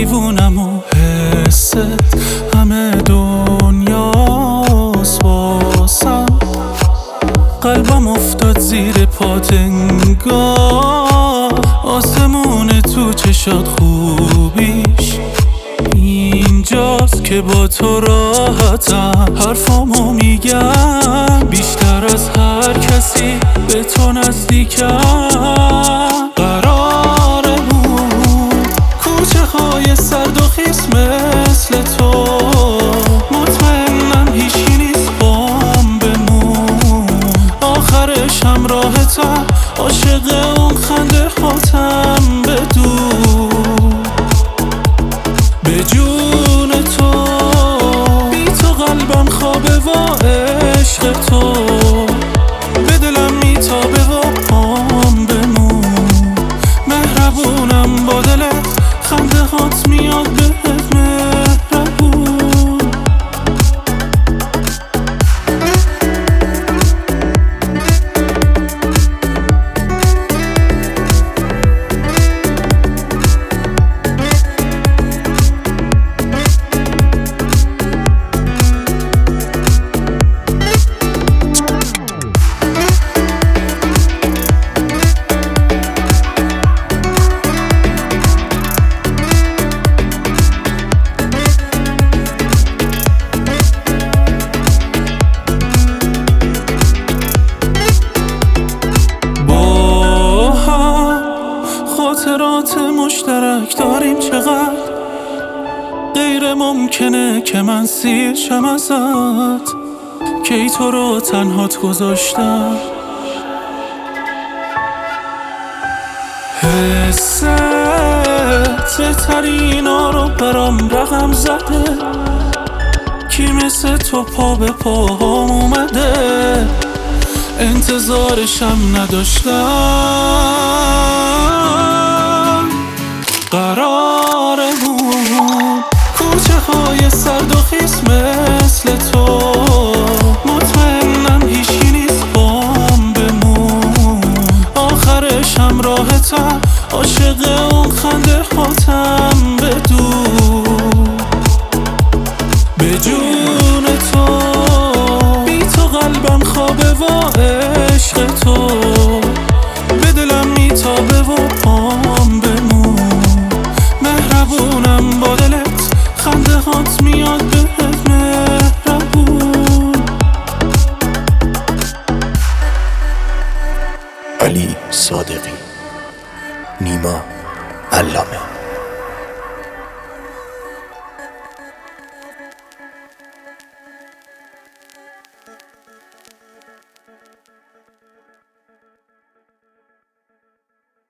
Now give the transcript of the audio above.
دیوونم و حست همه دنیاست واسم. قلبم افتاد زیر پات انگار آسمون تو چشات خوبیش اینجاست که با تو راحتم. حرفامو میگم بیشتر از هر کسی به تو نزدیکم. قرارمون کوچه های سرد و خیس مثل تو، مطمئنم هیچی نیست بام بمون. آخرش همراهتم، عاشق اون خنده هاتم بدون. به جون تو بی تو قلبم خوابه و عشق تو به دلم میتابه و پام بمون. مهربونم با دلت، خنده هات میاد بهت مهربون. خاطرات مشترک داریم چقدر، غیر ممکنه که من سیر شم ازت. کی تو رو تنهات گذاشتم، حست بهترینا رو برام رقم زده. کی مثل تو پا به پاهام اومده، انتظارشم نداشتم. قرارمون کوچه های سرد و خیس مثل تو، مطمئنم هیچی نیست بام بمون. آخرش همراهتم، عاشق اون خنده هاتم بدون. به جون تو بی تو قلبم خوابه و عشق تو به دلم میتابه و پام بمون. مهربونم با دلت، خنده هات میاد بهت مهربون. علی صادقی، نیما علامه.